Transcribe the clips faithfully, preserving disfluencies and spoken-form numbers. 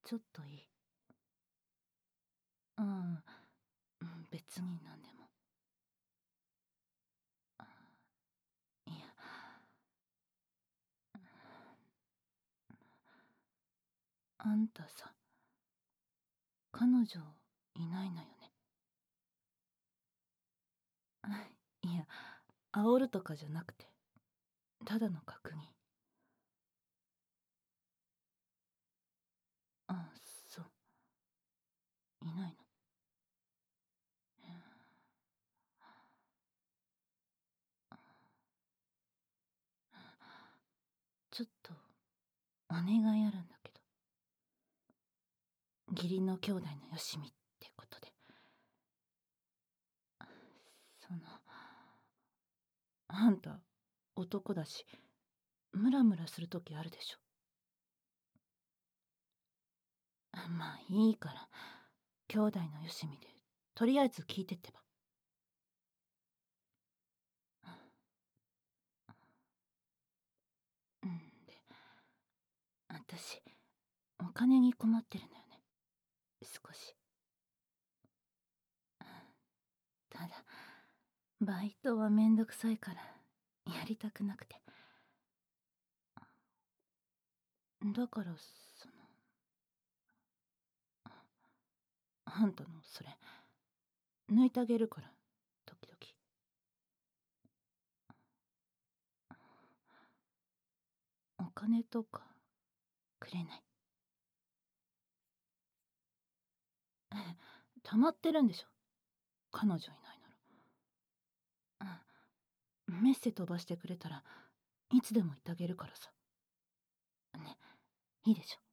ちょっといい？うん、別に何でも。いや、あんたさ、彼女いないのよね。いや、煽るとかじゃなくて、ただの確認。あ、そう。いないの。ちょっと、お願いあるんだけど。義理の兄弟のよしみってことで。その、あんた、男だし、ムラムラするときあるでしょ。まあいいから、兄弟のよしみで、とりあえず聞いてってば。うんで、私、お金に困ってるのよね。少し。ただ、バイトはめんどくさいから、やりたくなくて。だから、その、あんたのそれ、抜いてあげるから、時々。お金とか、くれない？溜まってるんでしょ、彼女いないなら。うん、メッセ飛ばしてくれたらいつでも言ってあげるからさ。ね、いいでしょ。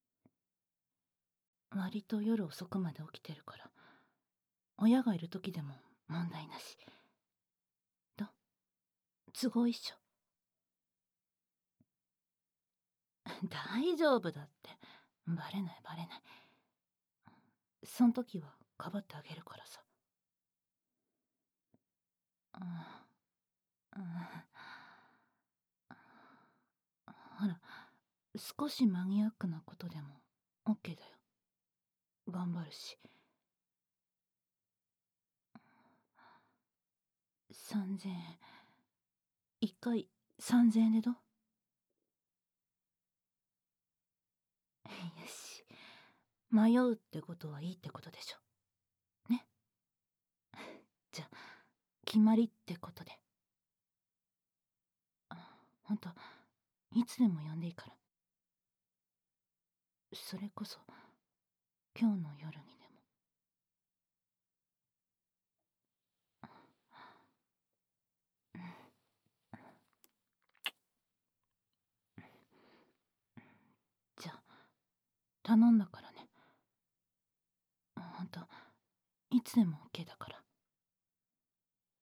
割と夜遅くまで起きてるから、親がいる時でも問題なし。ど、都合一緒？大丈夫だって、バレないバレない。そん時はかばってあげるからさ。うん、うん、ほら、少しマニアックなことでも OK だよ。頑張るし。さんぜんえん、いっかいさんぜんえんでどう？よし、迷うってことはいいってことでしょね。じゃあ決まりってことで。あ、ほんと、いつでも呼んでいいから。それこそ今日の夜にでも。じゃあ頼んだからね。ほんと、いつでも OK だから。